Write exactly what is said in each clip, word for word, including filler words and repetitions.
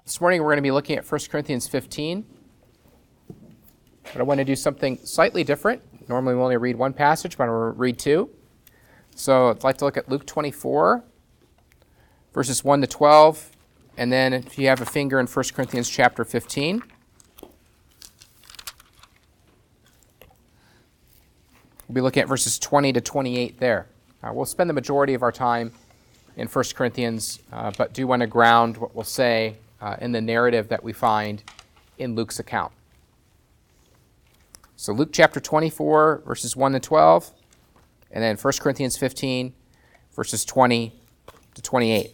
This morning we're going to be looking at First Corinthians fifteen, but I want to do something slightly different. Normally we only read one passage, but I'm going to read two. So I'd like to look at Luke twenty-four, verses one to twelve, and then if you have a finger in First Corinthians chapter fifteen. We'll be looking at verses twenty to twenty-eight there. Uh, we'll spend the majority of our time in First Corinthians, uh, but do want to ground what we'll say uh, in the narrative that we find in Luke's account. So Luke chapter twenty-four, verses one to twelve, and then First Corinthians fifteen, verses twenty to twenty-eight.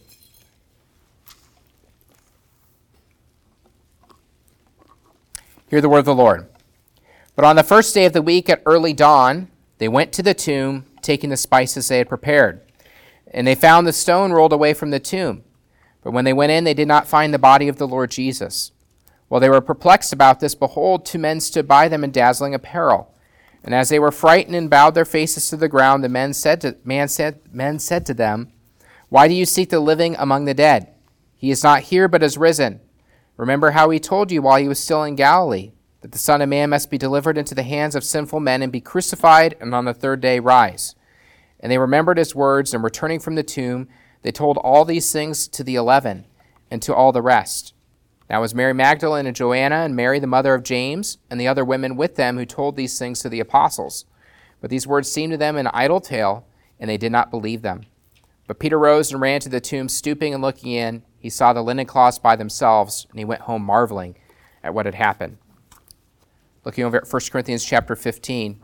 Hear the word of the Lord. But on the first day of the week at early dawn, they went to the tomb, taking the spices they had prepared. And they found the stone rolled away from the tomb. But when they went in, they did not find the body of the Lord Jesus. While they were perplexed about this, behold, two men stood by them in dazzling apparel. And as they were frightened and bowed their faces to the ground, the men said to, man said, men said to them, "Why do you seek the living among the dead? He is not here, but is risen. Remember how he told you while he was still in Galilee, that the Son of Man must be delivered into the hands of sinful men and be crucified, and on the third day rise." And they remembered his words, and returning from the tomb, they told all these things to the eleven, and to all the rest. Now it was Mary Magdalene and Joanna, and Mary the mother of James, and the other women with them who told these things to the apostles. But these words seemed to them an idle tale, and they did not believe them. But Peter rose and ran to the tomb, stooping and looking in. He saw the linen cloths by themselves, and he went home marveling at what had happened. Looking over at First Corinthians chapter fifteen,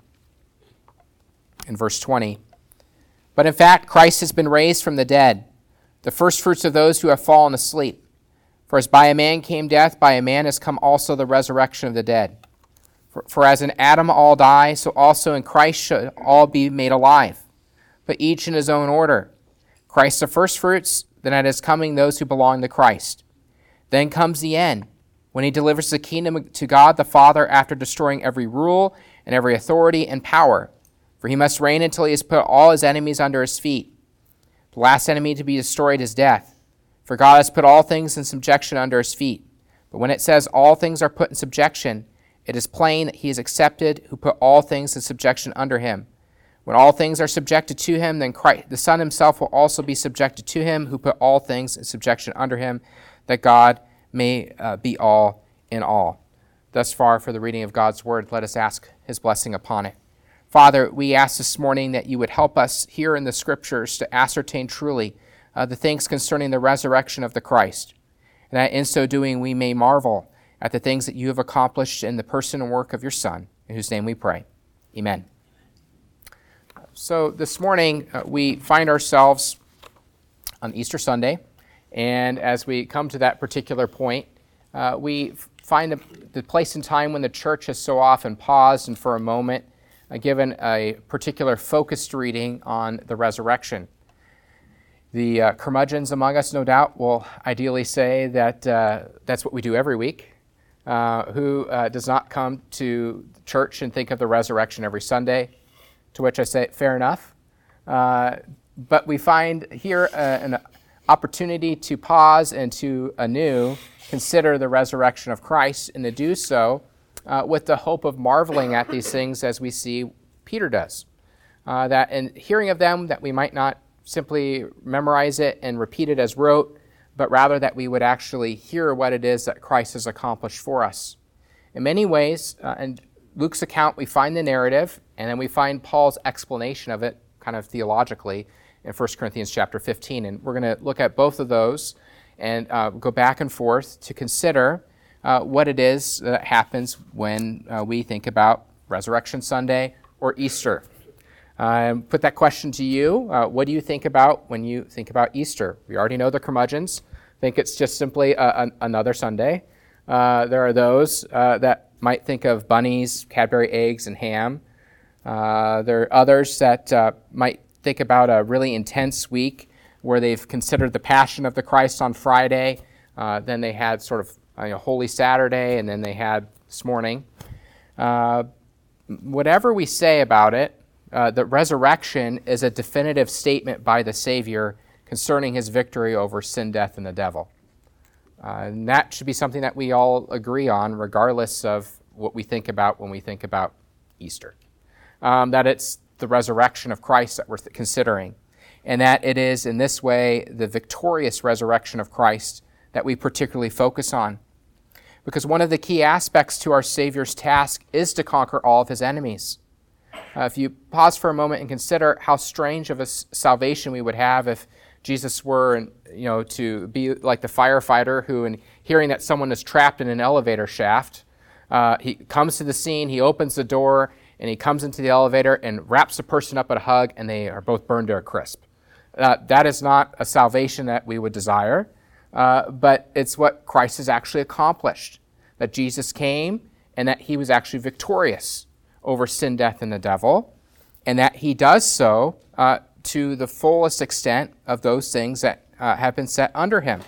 in verse twenty. But in fact, Christ has been raised from the dead, the firstfruits of those who have fallen asleep. For as by a man came death, by a man has come also the resurrection of the dead. For, for as in Adam all die, so also in Christ should all be made alive, but each in his own order. Christ the firstfruits, then at his coming those who belong to Christ. Then comes the end, when he delivers the kingdom to God the Father after destroying every rule and every authority and power. For he must reign until he has put all his enemies under his feet. The last enemy to be destroyed is death. For God has put all things in subjection under his feet. But when it says all things are put in subjection, it is plain that he is accepted who put all things in subjection under him. When all things are subjected to him, then Christ, the Son himself will also be subjected to him who put all things in subjection under him, that God may uh, be all in all. Thus far for the reading of God's word, let us ask his blessing upon it. Father, we ask this morning that you would help us here in the scriptures to ascertain truly uh, the things concerning the resurrection of the Christ, and that in so doing we may marvel at the things that you have accomplished in the person and work of your Son, in whose name we pray. Amen. So this morning uh, we find ourselves on Easter Sunday, and as we come to that particular point, uh, we find the, the place and time when the church has so often paused and for a moment uh, given a particular focused reading on the resurrection. The uh, curmudgeons among us, no doubt, will ideally say that uh, that's what we do every week. Uh, who uh, does not come to church and think of the resurrection every Sunday? To which I say, fair enough. Uh, but we find here uh, an opportunity to pause and to anew consider the resurrection of Christ, and to do so uh, with the hope of marveling at these things as we see Peter does. Uh, that in hearing of them, that we might not simply memorize it and repeat it as rote, but rather that we would actually hear what it is that Christ has accomplished for us. In many ways, uh, in Luke's account, we find the narrative, and then we find Paul's explanation of it, kind of theologically, in First Corinthians chapter fifteen. And we're going to look at both of those and uh, go back and forth to consider uh, what it is that happens when uh, we think about Resurrection Sunday or Easter. Um, put that question to you. Uh, what do you think about when you think about Easter? We already know the curmudgeons think it's just simply a, a, another Sunday. Uh, there are those uh, that might think of bunnies, Cadbury eggs, and ham. Uh, there are others that uh, might think about a really intense week where they've considered the Passion of the Christ on Friday. Uh, then they had sort of uh, you know, Holy Saturday, and then they had this morning. Uh, whatever we say about it, Uh, the resurrection is a definitive statement by the Savior concerning his victory over sin, death, and the devil. Uh, and that should be something that we all agree on, regardless of what we think about when we think about Easter. Um, that it's the resurrection of Christ that we're th- considering, and that it is in this way the victorious resurrection of Christ that we particularly focus on. Because one of the key aspects to our Savior's task is to conquer all of his enemies. Uh, if you pause for a moment and consider how strange of a s- salvation we would have if Jesus were, you know, to be like the firefighter who, in hearing that someone is trapped in an elevator shaft, uh, he comes to the scene, he opens the door, and he comes into the elevator and wraps the person up in a hug, and they are both burned to a crisp. Uh, that is not a salvation that we would desire, uh, but it's what Christ has actually accomplished, that Jesus came and that he was actually victorious over sin, death, and the devil, and that he does so uh, to the fullest extent of those things that uh, have been set under him.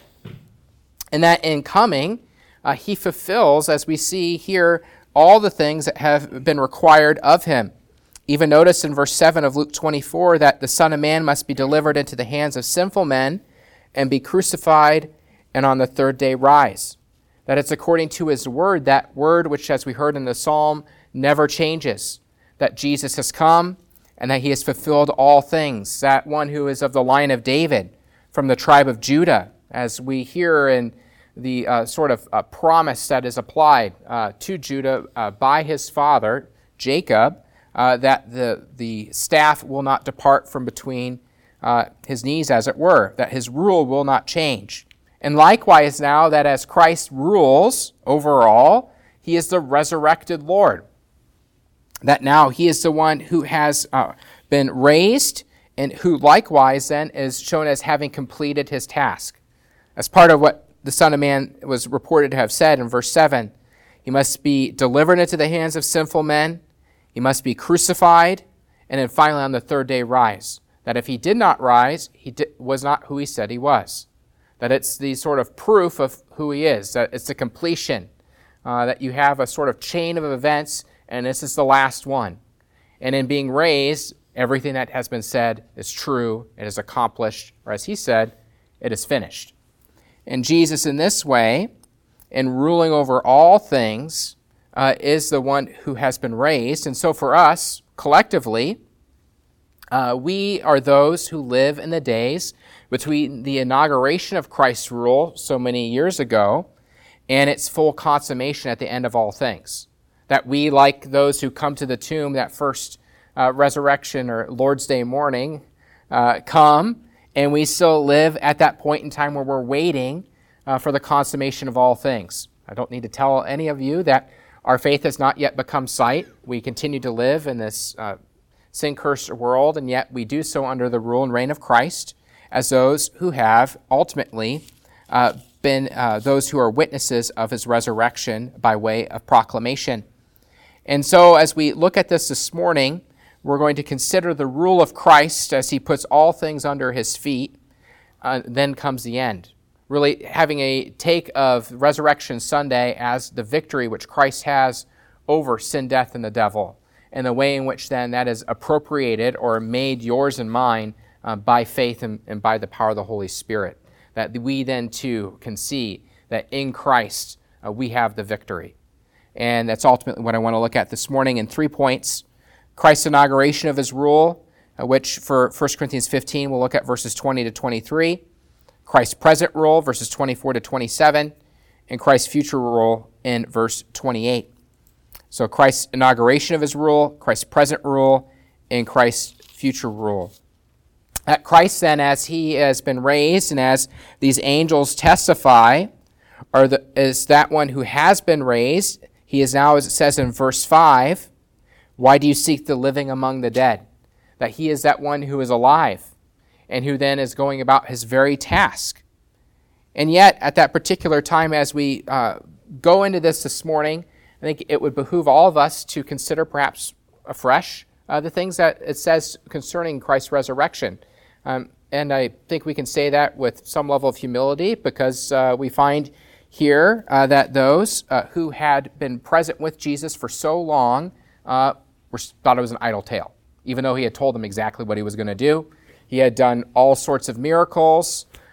And that in coming, uh, he fulfills, as we see here, all the things that have been required of him. Even notice in verse seven of Luke twenty-four that the Son of Man must be delivered into the hands of sinful men and be crucified and on the third day rise. That it's according to his word, that word which, as we heard in the psalm, never changes. That Jesus has come and that he has fulfilled all things. That one who is of the line of David, from the tribe of Judah, as we hear in the uh, sort of uh, promise that is applied uh, to Judah uh, by his father, Jacob, uh, that the, the staff will not depart from between uh, his knees, as it were, that his rule will not change. And likewise now that as Christ rules over all, he is the resurrected Lord. That now he is the one who has uh, been raised and who likewise then is shown as having completed his task. As part of what the Son of Man was reported to have said in verse seven, he must be delivered into the hands of sinful men, he must be crucified, and then finally on the third day rise. That if he did not rise, he di- was not who he said he was. That it's the sort of proof of who he is, that it's the completion, uh, that you have a sort of chain of events, and this is the last one. And in being raised, everything that has been said is true, it is accomplished, or as he said, it is finished. And Jesus in this way, in ruling over all things, uh, is the one who has been raised. And so for us, collectively, uh, we are those who live in the days between the inauguration of Christ's rule so many years ago and its full consummation at the end of all things. That we, like those who come to the tomb that first uh, resurrection or Lord's Day morning, uh, come, and we still live at that point in time where we're waiting uh, for the consummation of all things. I don't need to tell any of you that our faith has not yet become sight. We continue to live in this uh, sin-cursed world, and yet we do so under the rule and reign of Christ as those who have ultimately uh, been uh, those who are witnesses of his resurrection by way of proclamation. And so as we look at this this morning, we're going to consider the rule of Christ as he puts all things under his feet. Uh, then comes the end. Really having a take of Resurrection Sunday as the victory which Christ has over sin, death, and the devil, and the way in which then that is appropriated or made yours and mine uh, by faith and, and by the power of the Holy Spirit. That we then too can see that in Christ uh, we have the victory. And that's ultimately what I want to look at this morning in three points. Christ's inauguration of his rule, uh, which for First Corinthians fifteen, we'll look at verses twenty to twenty-three. Christ's present rule, verses twenty-four to twenty-seven. And Christ's future rule in verse twenty-eight. So Christ's inauguration of his rule, Christ's present rule, and Christ's future rule. That Christ then, as he has been raised and as these angels testify, are the, is that one who has been raised. He is now, as it says in verse five, why do you seek the living among the dead? That he is that one who is alive and who then is going about his very task. And yet, at that particular time, as we uh, go into this this morning, I think it would behoove all of us to consider perhaps afresh uh, the things that it says concerning Christ's resurrection. Um, and I think we can say that with some level of humility because uh, we find here uh, that those uh, who had been present with Jesus for so long uh, were, thought it was an idle tale, even though he had told them exactly what he was going to do. He had done all sorts of miracles.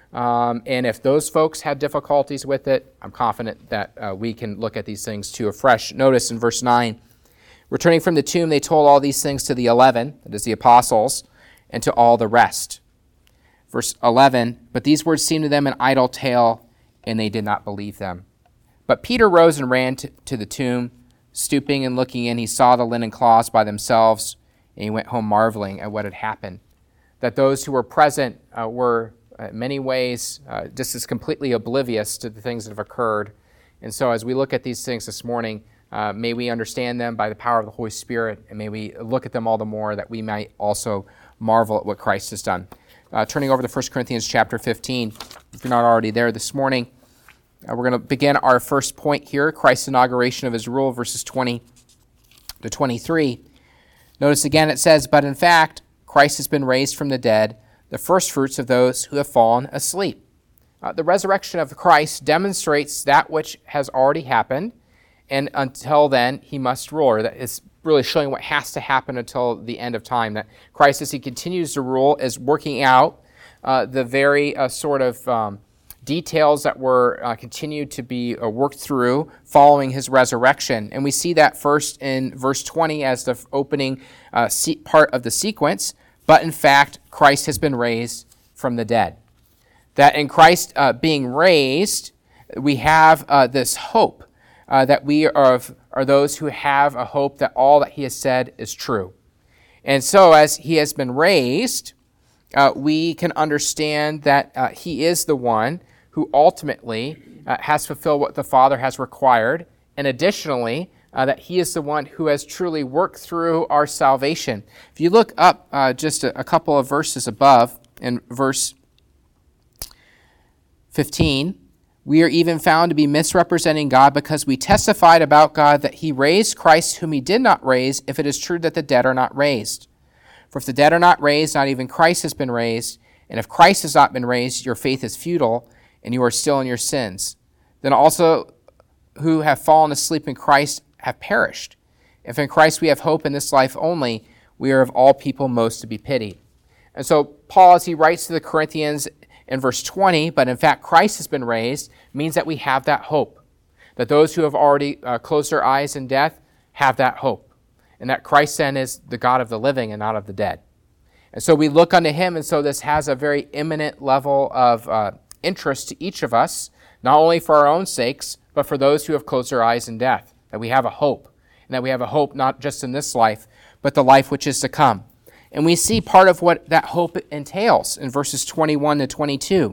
Um, and if those folks had difficulties with it, I'm confident that uh, we can look at these things too afresh. Notice in verse nine, returning from the tomb, they told all these things to the eleven, that is the apostles, and to all the rest. Verse eleven, but these words seemed to them an idle tale, and they did not believe them. But Peter rose and ran to, to the tomb. Stooping and looking in, he saw the linen cloths by themselves, and he went home marveling at what had happened. That those who were present uh, were in many ways uh, just as completely oblivious to the things that have occurred. And so as we look at these things this morning, uh, may we understand them by the power of the Holy Spirit, and may we look at them all the more that we might also marvel at what Christ has done. Uh, turning over to First Corinthians chapter fifteen, if you're not already there this morning, uh, we're going to begin our first point here, Christ's inauguration of his rule, verses twenty to twenty-three. Notice again it says, but in fact, Christ has been raised from the dead, the firstfruits of those who have fallen asleep. Uh, the resurrection of Christ demonstrates that which has already happened, and until then, he must rule. Or that is really showing what has to happen until the end of time. That Christ, as he continues to rule, is working out uh, the very uh, sort of um, details that were uh, continued to be uh, worked through following his resurrection. And we see that first in verse twenty as the opening uh, part of the sequence. But in fact, Christ has been raised from the dead. That in Christ uh, being raised, we have uh, this hope uh, that we are, are those who have a hope that all that he has said is true. And so as he has been raised, uh, we can understand that uh, he is the one who ultimately uh, has fulfilled what the Father has required, and additionally, Uh, that he is the one who has truly worked through our salvation. If you look up uh, just a, a couple of verses above, in verse fifteen, we are even found to be misrepresenting God because we testified about God that he raised Christ whom he did not raise, if it is true that the dead are not raised. For if the dead are not raised, not even Christ has been raised. And if Christ has not been raised, your faith is futile, and you are still in your sins. Then also who have fallen asleep in Christ have perished. If in Christ we have hope in this life only, we are of all people most to be pitied. And so Paul, as he writes to the Corinthians in verse twenty, but in fact Christ has been raised, means that we have that hope. That those who have already uh, closed their eyes in death have that hope. And that Christ then is the God of the living and not of the dead. And so we look unto him, and so this has a very imminent level of uh, interest to each of us, not only for our own sakes, but for those who have closed their eyes in death. That we have a hope, and that we have a hope not just in this life, but the life which is to come. And we see part of what that hope entails in verses twenty-one to twenty-two.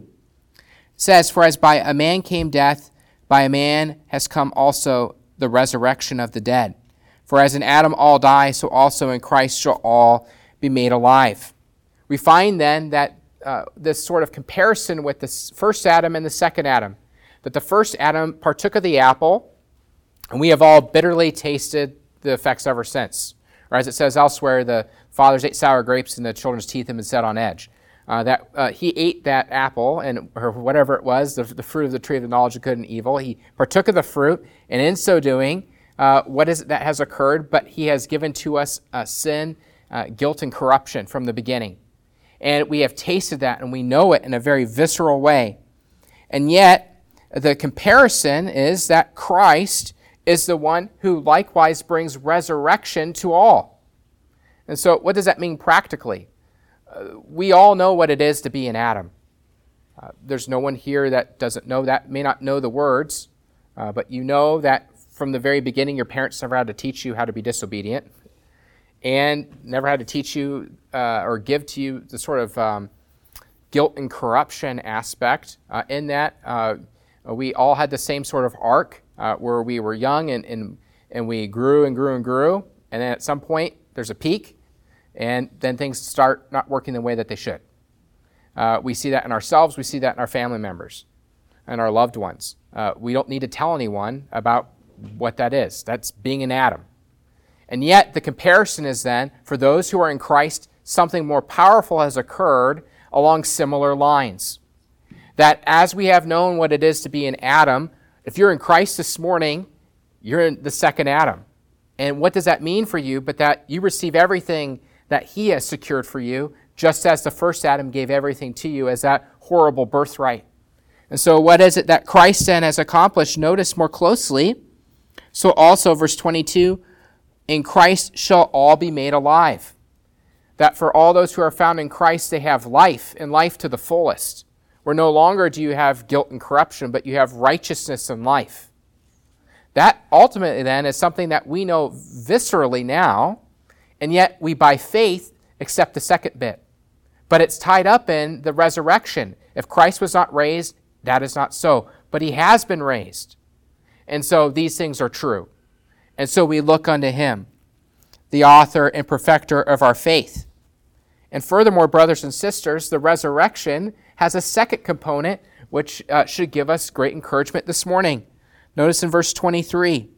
It says, for as by a man came death, by a man has come also the resurrection of the dead. For as in Adam all die, so also in Christ shall all be made alive. We find then that uh, this sort of comparison with the first Adam and the second Adam, that the first Adam partook of the apple, and we have all bitterly tasted the effects ever since. Or as it says elsewhere, the fathers ate sour grapes and the children's teeth have been set on edge. Uh, that uh, he ate that apple, and or whatever it was, the, the fruit of the tree of the knowledge of good and evil. He partook of the fruit, and in so doing, uh, what is it that has occurred? But he has given to us uh, sin, uh, guilt, and corruption from the beginning. And we have tasted that, and we know it in a very visceral way. And yet, the comparison is that Christ is the one who likewise brings resurrection to all. And so what does that mean practically? Uh, we all know what it is to be an Adam. Uh, there's no one here that doesn't know that, may not know the words, uh, but you know that from the very beginning your parents never had to teach you how to be disobedient, and never had to teach you uh, or give to you the sort of um, guilt and corruption aspect uh, in that uh, we all had the same sort of arc. Uh, where we were young and, and and we grew and grew and grew, and then at some point there's a peak, and then things start not working the way that they should. Uh, we see that in ourselves, we see that in our family members and our loved ones. Uh, we don't need to tell anyone about what that is. That's being an Adam. And yet the comparison is then, for those who are in Christ, something more powerful has occurred along similar lines. That as we have known what it is to be an Adam, if you're in Christ this morning, you're in the second Adam. And what does that mean for you? But that you receive everything that he has secured for you, just as the first Adam gave everything to you as that horrible birthright. And so what is it that Christ then has accomplished? Notice more closely. So also, verse twenty-two, in Christ shall all be made alive. That for all those who are found in Christ, they have life, and life to the fullest. Where no longer do you have guilt and corruption, but you have righteousness and life. That ultimately then is something that we know viscerally now, and yet we by faith accept the second bit. But it's tied up in the resurrection. If Christ was not raised, that is not so. But he has been raised. And so these things are true. And so we look unto him, the author and perfecter of our faith. And furthermore, brothers and sisters, the resurrection has a second component which uh, should give us great encouragement this morning. Notice in verse twenty-three,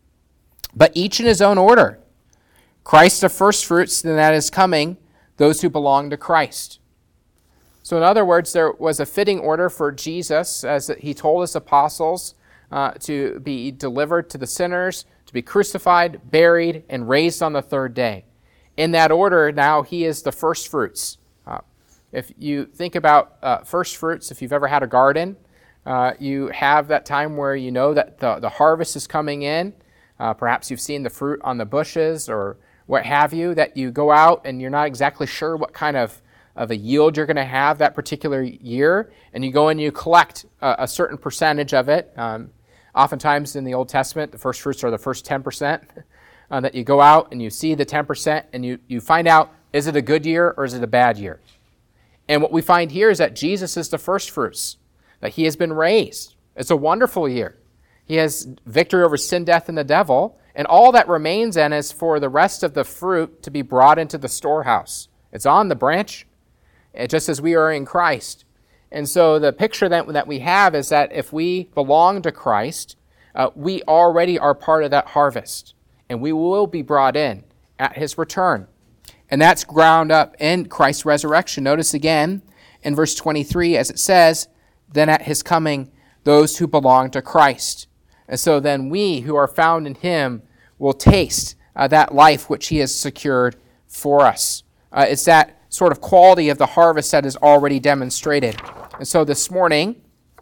but each in his own order. Christ the firstfruits, then that is coming, those who belong to Christ. So in other words, there was a fitting order for Jesus, as he told his apostles, uh, to be delivered to the sinners, to be crucified, buried, and raised on the third day. In that order, now he is the firstfruits. Uh, if you think about uh, firstfruits, if you've ever had a garden, uh, you have that time where you know that the, the harvest is coming in. Uh, perhaps you've seen the fruit on the bushes or what have you, that you go out and you're not exactly sure what kind of, of a yield you're going to have that particular year, and you go and you collect a, a certain percentage of it. Um, oftentimes in the Old Testament, the first fruits are the first ten percent, uh, that you go out and you see the ten percent and you, you find out, is it a good year or is it a bad year? And what we find here is that Jesus is the first fruits, that he has been raised. It's a wonderful year. He has victory over sin, death, and the devil. And all that remains then is for the rest of the fruit to be brought into the storehouse. It's on the branch, just as we are in Christ. And so the picture that, that we have is that if we belong to Christ, uh, we already are part of that harvest. And we will be brought in at his return. And that's ground up in Christ's resurrection. Notice again in verse twenty-three, as it says, then at his coming, those who belong to Christ. And so then we who are found in him will taste uh, that life which he has secured for us. Uh, it's that sort of quality of the harvest that is already demonstrated. And so this morning,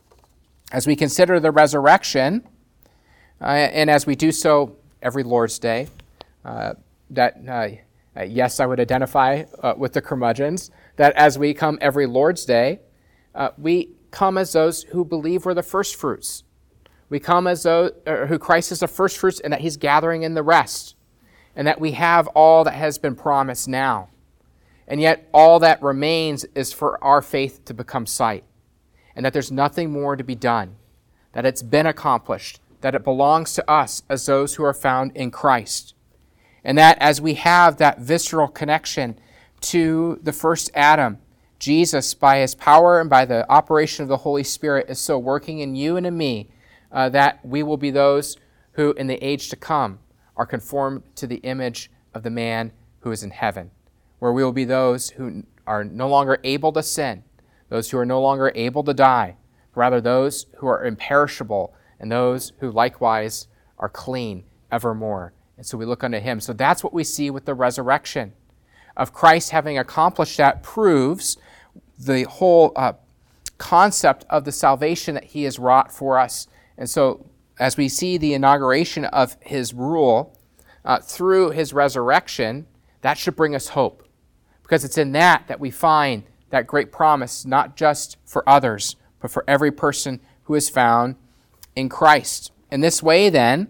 as we consider the resurrection, uh, and as we do so every Lord's Day, uh, that, uh, uh, yes, I would identify uh, with the curmudgeons, that as we come every Lord's Day, uh, we come as those who believe we're the first fruits. We come as those uh, who Christ is the first fruits and that he's gathering in the rest, and that we have all that has been promised now. And yet all that remains is for our faith to become sight, and that there's nothing more to be done, that it's been accomplished, that it belongs to us as those who are found in Christ. And that as we have that visceral connection to the first Adam, Jesus, by his power and by the operation of the Holy Spirit, is so working in you and in me, Uh, that we will be those who in the age to come are conformed to the image of the man who is in heaven, where we will be those who are no longer able to sin, those who are no longer able to die, rather those who are imperishable and those who likewise are clean evermore. And so we look unto him. So that's what we see with the resurrection of Christ. Having accomplished that proves the whole uh, concept of the salvation that he has wrought for us. And so as we see the inauguration of his rule uh, through his resurrection, that should bring us hope, because it's in that that we find that great promise, not just for others, but for every person who is found in Christ. In this way, then,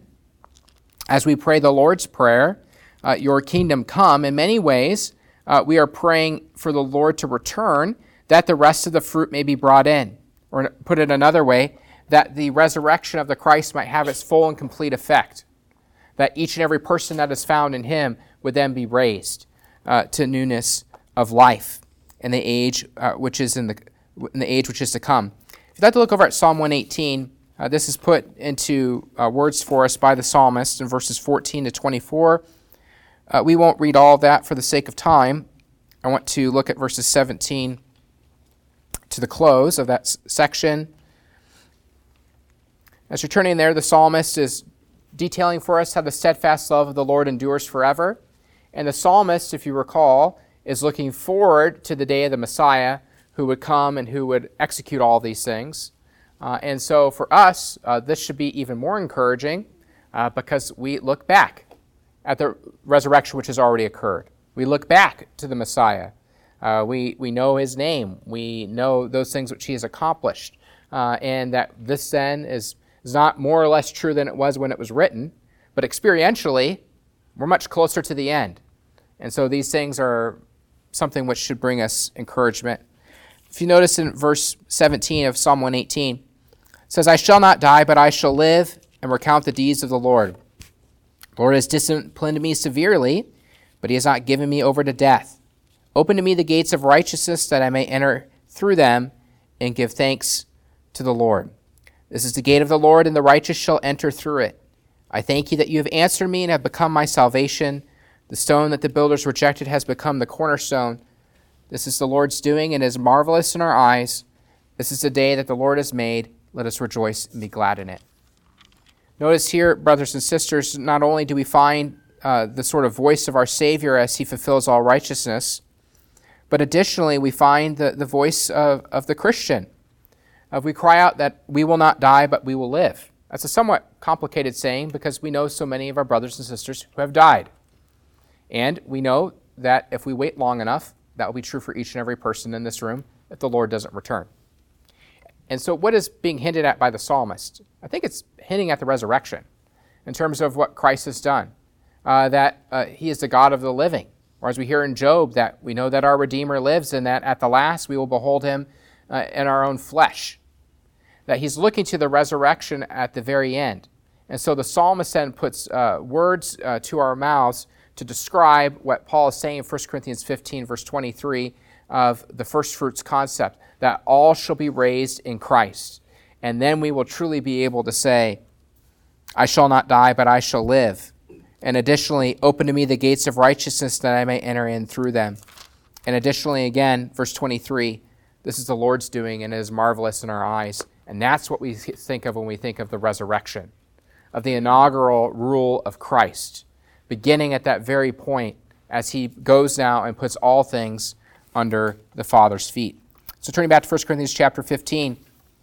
as we pray the Lord's Prayer, uh, your kingdom come, in many ways, uh, we are praying for the Lord to return, that the rest of the fruit may be brought in. Or put it another way, that the resurrection of the Christ might have its full and complete effect, that each and every person that is found in him would then be raised uh, to newness of life in the age uh, which is in the in the age which is to come. If you'd like to look over at Psalm one eighteen, uh, this is put into uh, words for us by the psalmist in verses fourteen to twenty-four. Uh, we won't read all of that for the sake of time. I want to look at verses seventeen to the close of that s- section. As you're turning there, the psalmist is detailing for us how the steadfast love of the Lord endures forever. And the psalmist, if you recall, is looking forward to the day of the Messiah who would come and who would execute all these things. Uh, and so for us, uh, this should be even more encouraging uh, because we look back at the resurrection which has already occurred. We look back to the Messiah. Uh, we, we know his name. We know those things which he has accomplished. Uh, and that this then is, is not more or less true than it was when it was written, but experientially, we're much closer to the end. And so these things are something which should bring us encouragement. If you notice in verse seventeen of Psalm one eighteen, it says, I shall not die, but I shall live and recount the deeds of the Lord. The Lord has disciplined me severely, but he has not given me over to death. Open to me the gates of righteousness, that I may enter through them and give thanks to the Lord. This is the gate of the Lord, and the righteous shall enter through it. I thank you that you have answered me and have become my salvation. The stone that the builders rejected has become the cornerstone. This is the Lord's doing, and is marvelous in our eyes. This is the day that the Lord has made. Let us rejoice and be glad in it. Notice here, brothers and sisters, not only do we find uh, the sort of voice of our Savior as he fulfills all righteousness, but additionally we find the, the voice of, of the Christian. Uh, we cry out that we will not die, but we will live. That's a somewhat complicated saying because we know so many of our brothers and sisters who have died. And we know that if we wait long enough, that will be true for each and every person in this room if the Lord doesn't return. And so what is being hinted at by the psalmist? I think it's hinting at the resurrection in terms of what Christ has done, uh, that uh, he is the God of the living. Or as we hear in Job, that we know that our Redeemer lives and that at the last we will behold him uh, in our own flesh. That he's looking to the resurrection at the very end. And so the psalmist then puts uh, words uh, to our mouths to describe what Paul is saying in First Corinthians fifteen, verse twenty-three, of the first fruits concept, that all shall be raised in Christ. And then we will truly be able to say, I shall not die, but I shall live. And additionally, open to me the gates of righteousness, that I may enter in through them. And additionally, again, verse twenty-three, this is the Lord's doing, and it is marvelous in our eyes. And that's what we think of when we think of the resurrection, of the inaugural rule of Christ, beginning at that very point as he goes now and puts all things under the Father's feet. So turning back to First Corinthians chapter fifteen,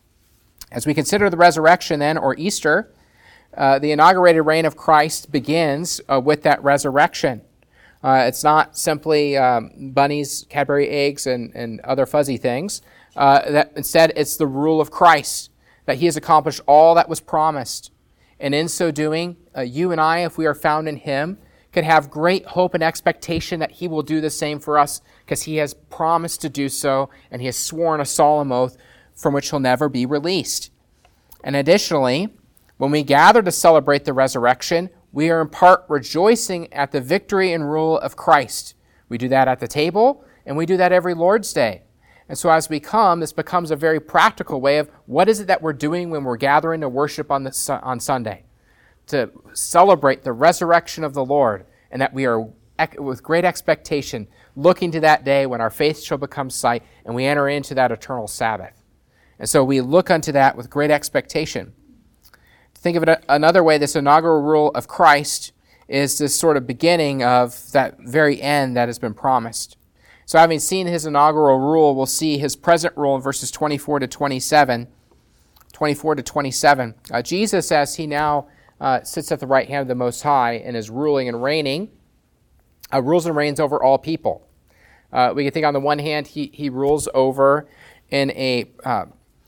as we consider the resurrection then, or Easter, uh, the inaugurated reign of Christ begins uh, with that resurrection. Uh, it's not simply um, bunnies, Cadbury eggs, and, and other fuzzy things. Uh, that instead, it's the rule of Christ, that he has accomplished all that was promised. And in so doing, uh, you and I, if we are found in him, can have great hope and expectation that he will do the same for us, because he has promised to do so, and he has sworn a solemn oath from which he'll never be released. And additionally, when we gather to celebrate the resurrection, we are in part rejoicing at the victory and rule of Christ. We do that at the table, and we do that every Lord's Day. And so as we come, this becomes a very practical way of what is it that we're doing when we're gathering to worship on, the, on Sunday, to celebrate the resurrection of the Lord, and that we are, with great expectation, looking to that day when our faith shall become sight, and we enter into that eternal Sabbath. And so we look unto that with great expectation. To think of it another way, this inaugural rule of Christ is this sort of beginning of that very end that has been promised. So having seen his inaugural rule, we'll see his present rule in verses twenty-four to twenty-seven. twenty-four to twenty-seven. Uh, Jesus, as he now uh, sits at the right hand of the Most High and is ruling and reigning, uh, rules and reigns over all people. Uh, we can think on the one hand, he, he rules over in a uh,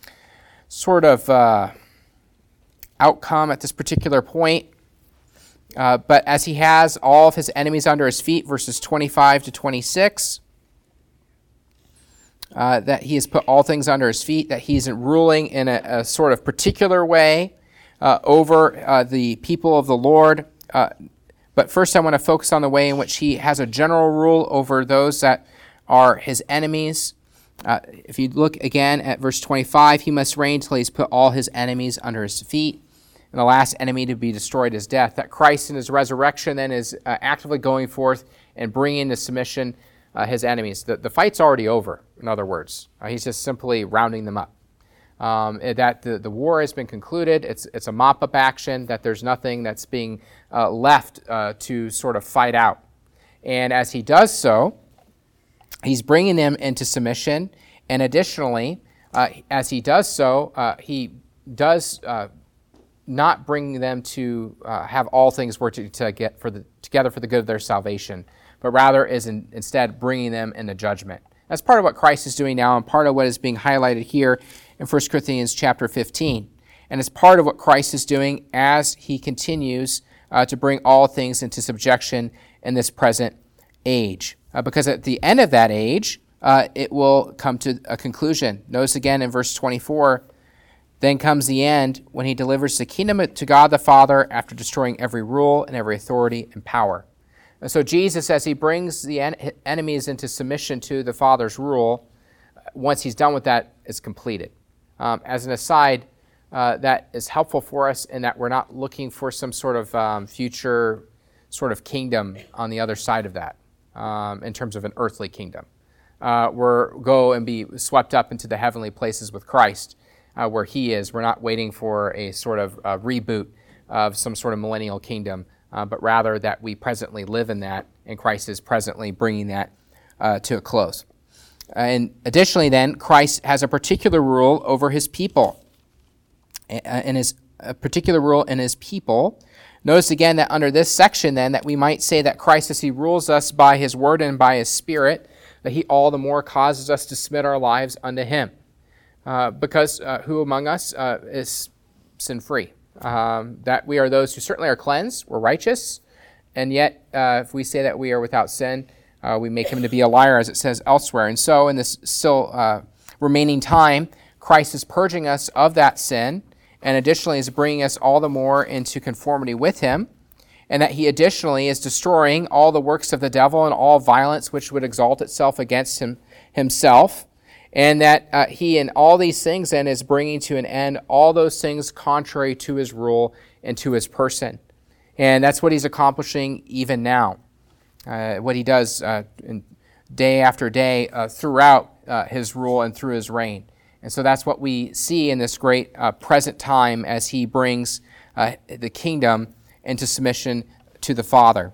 sort of uh, outcome at this particular point. Uh, but as he has all of his enemies under his feet, verses twenty-five to twenty-six, Uh, that he has put all things under his feet, that he's ruling in a, a sort of particular way uh, over uh, the people of the Lord. Uh, but first I want to focus on the way in which he has a general rule over those that are his enemies. Uh, if you look again at verse twenty-five, he must reign till he's put all his enemies under his feet. And the last enemy to be destroyed is death. That Christ in his resurrection then is uh, actively going forth and bringing to submission Uh, his enemies. The, the fight's already over, in other words. Uh, he's just simply rounding them up. Um, that the, the war has been concluded. It's, it's a mop-up action, that there's nothing that's being uh, left uh, to sort of fight out. And as he does so, he's bringing them into submission, and additionally, uh, as he does so, uh, he does uh, not bring them to uh, have all things work to, to get for the, together for the good of their salvation, but rather is in, instead bringing them into judgment. That's part of what Christ is doing now, and part of what is being highlighted here in First Corinthians chapter fifteen. And it's part of what Christ is doing as he continues uh, to bring all things into subjection in this present age. Uh, because at the end of that age, uh, it will come to a conclusion. Notice again in verse twenty-four, then comes the end when he delivers the kingdom to God the Father after destroying every rule and every authority and power. And so Jesus, as he brings the en- enemies into submission to the Father's rule, once he's done with that, is completed. Um, as an aside, uh, that is helpful for us in that we're not looking for some sort of um, future sort of kingdom on the other side of that, um, in terms of an earthly kingdom. Uh, we're go and be swept up into the heavenly places with Christ, uh, where he is. We're not waiting for a sort of uh, reboot of some sort of millennial kingdom, uh, but rather that we presently live in that, and Christ is presently bringing that uh, to a close. And additionally then, Christ has a particular rule over his people, and his a particular rule in his people. Notice again that under this section then, that we might say that Christ, as he rules us by his word and by his spirit, that he all the more causes us to submit our lives unto him. Uh, because uh, who among us uh, is sin-free? Um, that we are those who certainly are cleansed, we're righteous, and yet uh, if we say that we are without sin, uh, we make him to be a liar, as it says elsewhere. And so in this still uh, remaining time, Christ is purging us of that sin, and additionally is bringing us all the more into conformity with him, and that he additionally is destroying all the works of the devil and all violence which would exalt itself against him himself, and that uh, he in all these things then is bringing to an end all those things contrary to his rule and to his person. And that's what he's accomplishing even now. Uh, what he does uh, in day after day uh, throughout uh, his rule and through his reign. And so that's what we see in this great uh, present time as he brings uh, the kingdom into submission to the Father.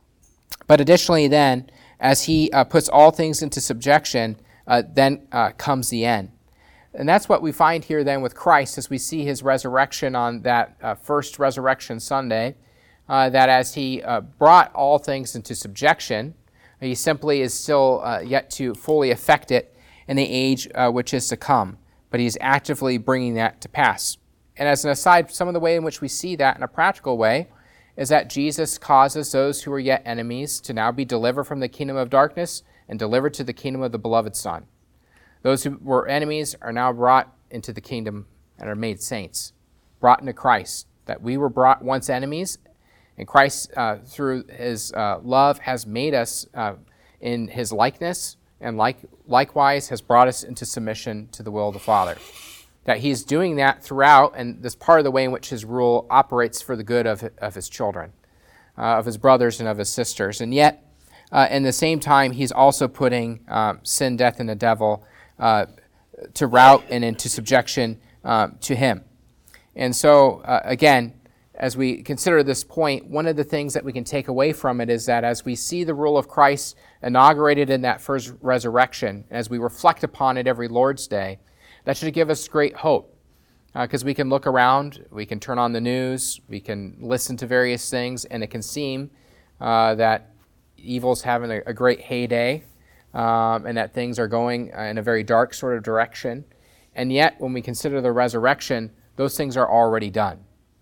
But additionally then, as he uh, puts all things into subjection, uh, then uh, comes the end. And that's what we find here then with Christ as we see his resurrection on that uh, first resurrection Sunday, uh, that as he uh, brought all things into subjection, he simply is still uh, yet to fully effect it in the age uh, which is to come. But he's actively bringing that to pass. And as an aside, some of the way in which we see that in a practical way is that Jesus causes those who are yet enemies to now be delivered from the kingdom of darkness and delivered to the kingdom of the beloved Son. Those who were enemies are now brought into the kingdom and are made saints, brought into Christ. That we were brought once enemies, and Christ, uh, through his uh, love, has made us uh, in his likeness, and like, likewise has brought us into submission to the will of the Father. That he's doing that throughout, and this part of the way in which his rule operates for the good of, of his children, uh, of his brothers and of his sisters. And yet, uh, in the same time, he's also putting um, sin, death, and the devil uh, to rout and into subjection uh, to him. And so, uh, again, as we consider this point, one of the things that we can take away from it is that as we see the rule of Christ inaugurated in that first resurrection, as we reflect upon it every Lord's Day, that should give us great hope, because uh, we can look around, we can turn on the news, we can listen to various things, and it can seem uh, that evil's having a, a great heyday, um, and that things are going in a very dark sort of direction. And yet, when we consider the resurrection, those things are already done.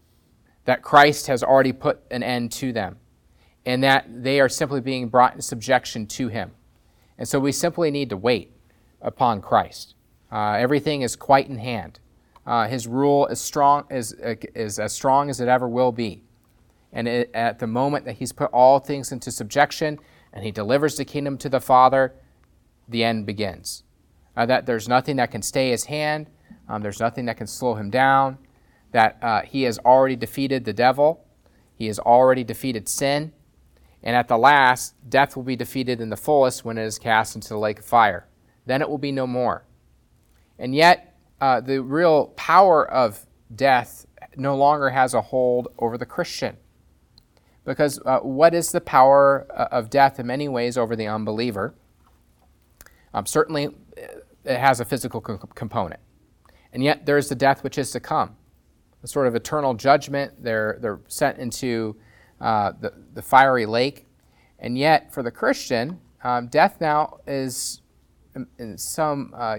That Christ has already put an end to them, and that they are simply being brought in subjection to him. And so we simply need to wait upon Christ. Uh, everything is quite in hand. Uh, his rule is strong, is, uh, is as strong as it ever will be. And it, at the moment that he's put all things into subjection and he delivers the kingdom to the Father, the end begins. Uh, that there's nothing that can stay his hand. Um, there's nothing that can slow him down. That uh, he has already defeated the devil. He has already defeated sin. And at the last, death will be defeated in the fullest when it is cast into the lake of fire. Then it will be no more. And yet, uh, the real power of death no longer has a hold over the Christian. Because uh, what is the power of death in many ways over the unbeliever? Um, certainly, it has a physical co- component. And yet, there is the death which is to come, a sort of eternal judgment. They're, they're sent into uh, the, the fiery lake. And yet, for the Christian, um, death now is, in, in some uh,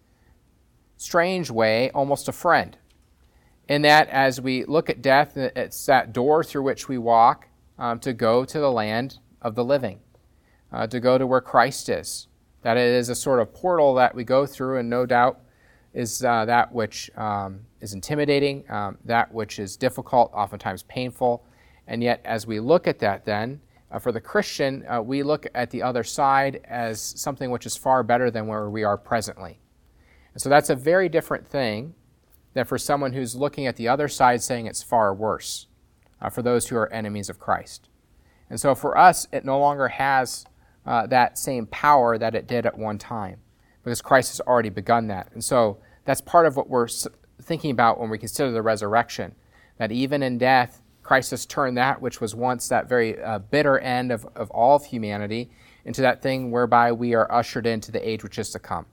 strange way, almost a friend. In that, as we look at death, it's that door through which we walk um, to go to the land of the living, uh, to go to where Christ is. That it is a sort of portal that we go through, and no doubt is uh, that which um, is intimidating, um, that which is difficult, oftentimes painful. And yet, as we look at that then, uh, for the Christian, uh, we look at the other side as something which is far better than where we are presently. And so that's a very different thing than for someone who's looking at the other side saying it's far worse, uh, for those who are enemies of Christ. And so for us, it no longer has uh, that same power that it did at one time, because Christ has already begun that. And so that's part of what we're thinking about when we consider the resurrection, that even in death, Christ has turned that which was once that very uh, bitter end of, of all of humanity into that thing whereby we are ushered into the age which is to come.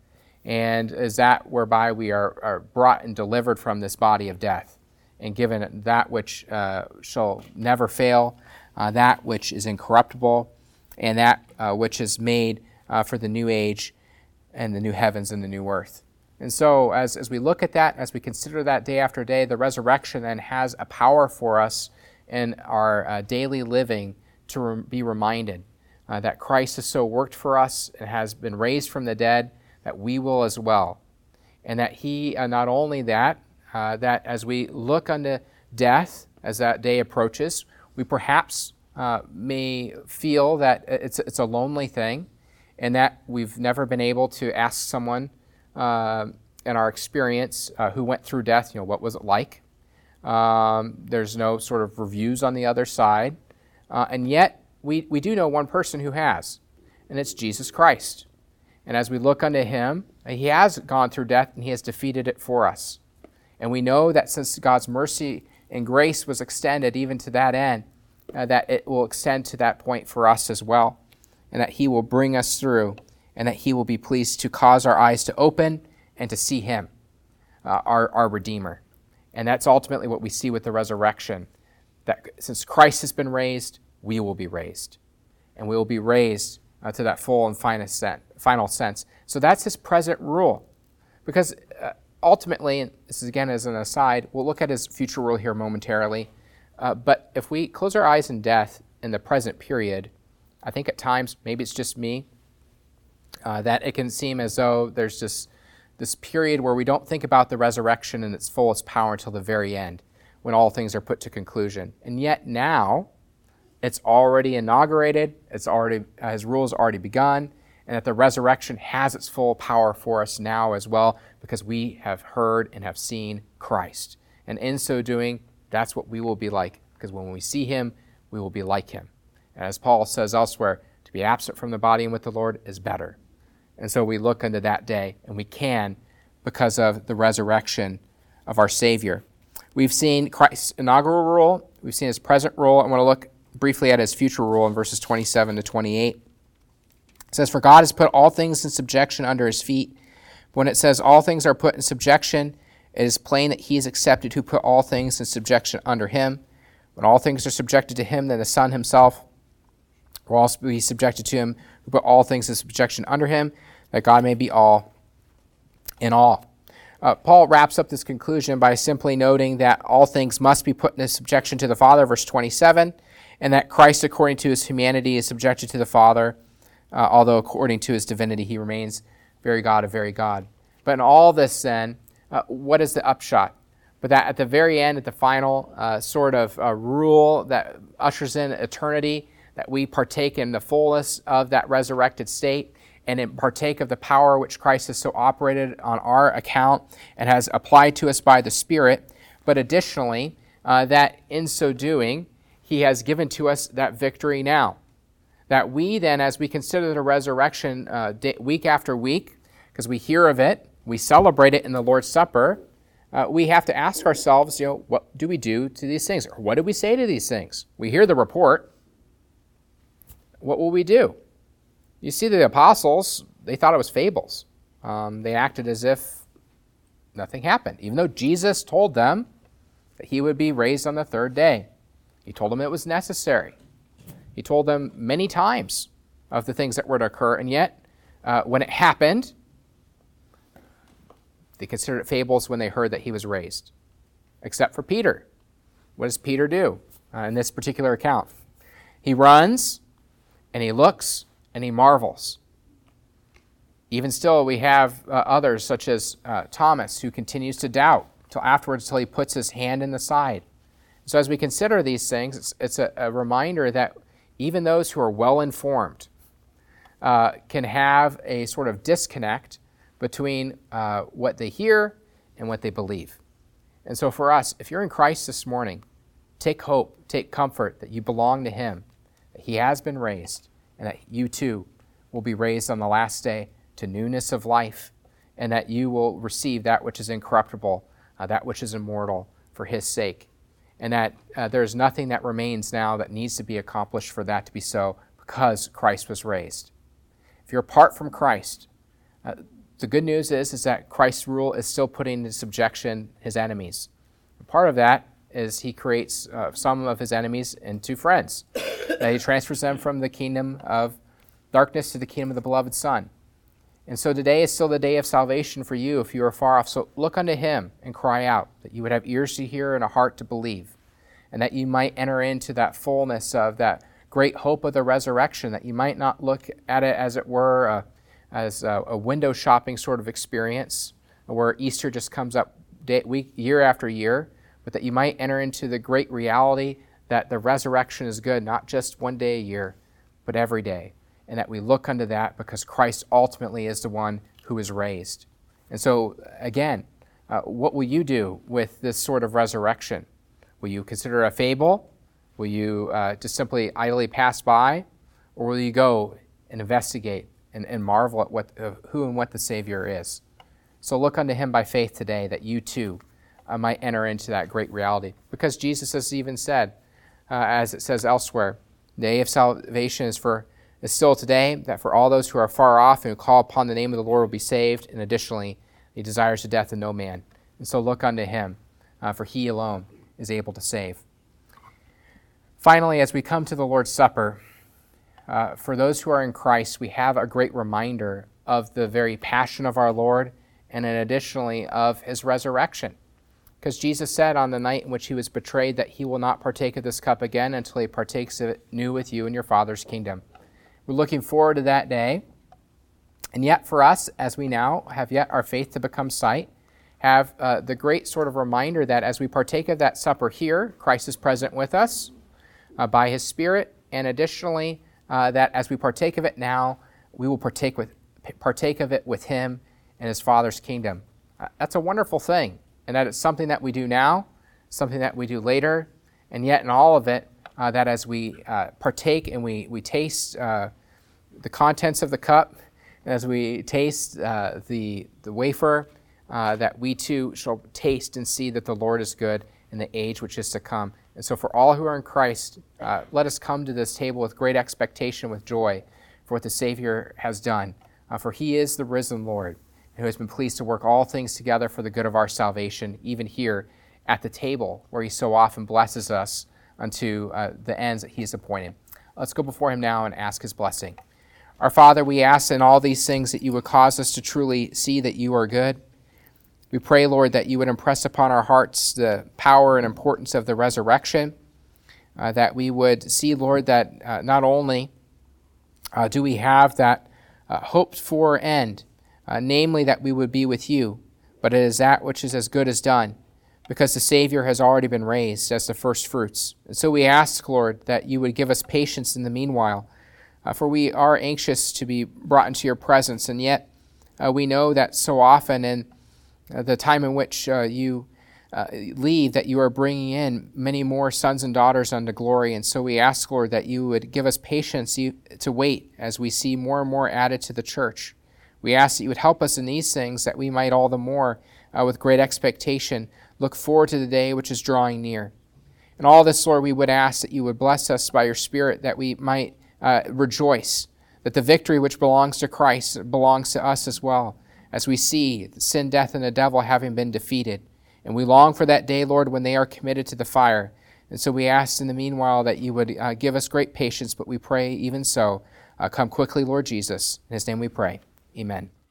And is that whereby we are, are brought and delivered from this body of death and given that which uh, shall never fail, uh, that which is incorruptible, and that uh, which is made uh, for the new age and the new heavens and the new earth. And so as, as we look at that, as we consider that day after day, the resurrection then has a power for us in our uh, daily living to re- be reminded uh, that Christ has so worked for us and has been raised from the dead, that we will as well. And that he, uh, not only that, uh, that as we look unto death, as that day approaches, we perhaps uh, may feel that it's, it's a lonely thing, and that we've never been able to ask someone uh, in our experience uh, who went through death, you know, what was it like? Um, there's no sort of reviews on the other side. Uh, and yet, we, we do know one person who has, and it's Jesus Christ. And as we look unto him, he has gone through death and he has defeated it for us. And we know that since God's mercy and grace was extended even to that end, uh, that it will extend to that point for us as well. And that he will bring us through, and that he will be pleased to cause our eyes to open and to see him, uh, our, our Redeemer. And that's ultimately what we see with the resurrection, that since Christ has been raised, we will be raised. And we will be raised uh, to that full and finest sen- final sense. So that's his present rule. Because uh, ultimately, and this is again as an aside, we'll look at his future rule here momentarily, uh, but if we close our eyes in death in the present period, I think at times, maybe it's just me, uh, that it can seem as though there's just this period where we don't think about the resurrection in its fullest power until the very end, when all things are put to conclusion. And yet now, it's already inaugurated, it's already, uh, his rule has already begun, and that the resurrection has its full power for us now as well, because we have heard and have seen Christ. And in so doing, that's what we will be like, because when we see him, we will be like him. And as Paul says elsewhere, to be absent from the body and with the Lord is better. And so we look unto that day, and we can because of the resurrection of our Savior. We've seen Christ's inaugural rule. We've seen his present rule. I want to look briefly at his future rule in verses twenty-seven to twenty-eight. It says, "For God has put all things in subjection under his feet." When it says all things are put in subjection, it is plain that he is accepted who put all things in subjection under him. When all things are subjected to him, then the Son himself will also be subjected to him who put all things in subjection under him, that God may be all in all. Uh, Paul wraps up this conclusion by simply noting that all things must be put into subjection to the Father, verse twenty-seven, and that Christ, according to his humanity, is subjected to the Father, uh, although according to his divinity he remains very God of very God. But in all this then, uh, what is the upshot? But that at the very end, at the final uh, sort of uh, rule that ushers in eternity, that we partake in the fullness of that resurrected state and in partake of the power which Christ has so operated on our account and has applied to us by the Spirit. But additionally, uh, that in so doing, he has given to us that victory now. That we then, as we consider the resurrection uh, day, week after week, because we hear of it, we celebrate it in the Lord's Supper, uh, we have to ask ourselves, you know, what do we do to these things? Or what do we say to these things? We hear the report. What will we do? You see the apostles, they thought it was fables. Um, they acted as if nothing happened, even though Jesus told them that he would be raised on the third day. He told them it was necessary. He told them many times of the things that were to occur, and yet uh, when it happened, they considered it fables when they heard that he was raised. Except for Peter. What does Peter do uh, in this particular account? He runs, and he looks, and he marvels. Even still, we have uh, others, such as uh, Thomas, who continues to doubt till afterwards, till he puts his hand in the side. So as we consider these things, it's, it's a, a reminder that even those who are well-informed uh, can have a sort of disconnect between uh, what they hear and what they believe. And so for us, if you're in Christ this morning, take hope, take comfort that you belong to him, that he has been raised, and that you too will be raised on the last day to newness of life, and that you will receive that which is incorruptible, uh, that which is immortal for his sake, and that uh, there's nothing that remains now that needs to be accomplished for that to be so, because Christ was raised. If you're apart from Christ, uh, the good news is, is that Christ's rule is still putting into subjection his enemies. And part of that is he creates uh, some of his enemies into friends, that he transfers them from the kingdom of darkness to the kingdom of the beloved Son. And so today is still the day of salvation for you if you are far off. So look unto him and cry out, that you would have ears to hear and a heart to believe, and that you might enter into that fullness of that great hope of the resurrection, that you might not look at it as it were uh, as a, a window shopping sort of experience, where Easter just comes up day, week, year after year, but that you might enter into the great reality that the resurrection is good, not just one day a year, but every day. And that we look unto that because Christ ultimately is the one who is raised. And so, again, uh, what will you do with this sort of resurrection? Will you consider it a fable? Will you uh, just simply idly pass by? Or will you go and investigate and, and marvel at what, uh, who and what the Savior is? So look unto him by faith today, that you too uh, might enter into that great reality. Because Jesus has even said, uh, as it says elsewhere, the day of salvation is for is still today, that for all those who are far off and who call upon the name of the Lord will be saved, and additionally, he desires the death of no man. And so look unto him, uh, for he alone is able to save. Finally, as we come to the Lord's Supper, uh, for those who are in Christ, we have a great reminder of the very passion of our Lord, and then additionally of his resurrection. Because Jesus said on the night in which he was betrayed that he will not partake of this cup again until he partakes of it new with you in your Father's kingdom. We're looking forward to that day. And yet for us, as we now have yet our faith to become sight, have uh, the great sort of reminder that as we partake of that supper here, Christ is present with us uh, by his Spirit, and additionally uh, that as we partake of it now, we will partake with partake of it with him in his Father's kingdom. Uh, that's a wonderful thing, and that it's something that we do now, something that we do later, and yet in all of it, Uh, that as we uh, partake and we, we taste uh, the contents of the cup, and as we taste uh, the, the wafer, uh, that we too shall taste and see that the Lord is good in the age which is to come. And so for all who are in Christ, uh, let us come to this table with great expectation, with joy, for what the Savior has done. Uh, for he is the risen Lord, who has been pleased to work all things together for the good of our salvation, even here at the table where he so often blesses us unto uh, the ends that he has appointed. Let's go before him now and ask his blessing. Our Father, we ask in all these things that you would cause us to truly see that you are good. We pray, Lord, that you would impress upon our hearts the power and importance of the resurrection, uh, that we would see, Lord, that uh, not only uh, do we have that uh, hoped for end, uh, namely that we would be with you, but it is that which is as good as done, because the Savior has already been raised as the first fruits. And so we ask, Lord, that you would give us patience in the meanwhile, uh, for we are anxious to be brought into your presence, and yet uh, we know that so often in uh, the time in which uh, you uh, leave, that you are bringing in many more sons and daughters unto glory. And so we ask, Lord, that you would give us patience to wait as we see more and more added to the church. We ask that you would help us in these things, that we might all the more, uh, with great expectation, look forward to the day which is drawing near. And all this, Lord, we would ask that you would bless us by your Spirit, that we might uh, rejoice, that the victory which belongs to Christ belongs to us as well, as we see sin, death, and the devil having been defeated. And we long for that day, Lord, when they are committed to the fire. And so we ask in the meanwhile that you would uh, give us great patience, but we pray even so, uh, come quickly, Lord Jesus. In his name we pray. Amen.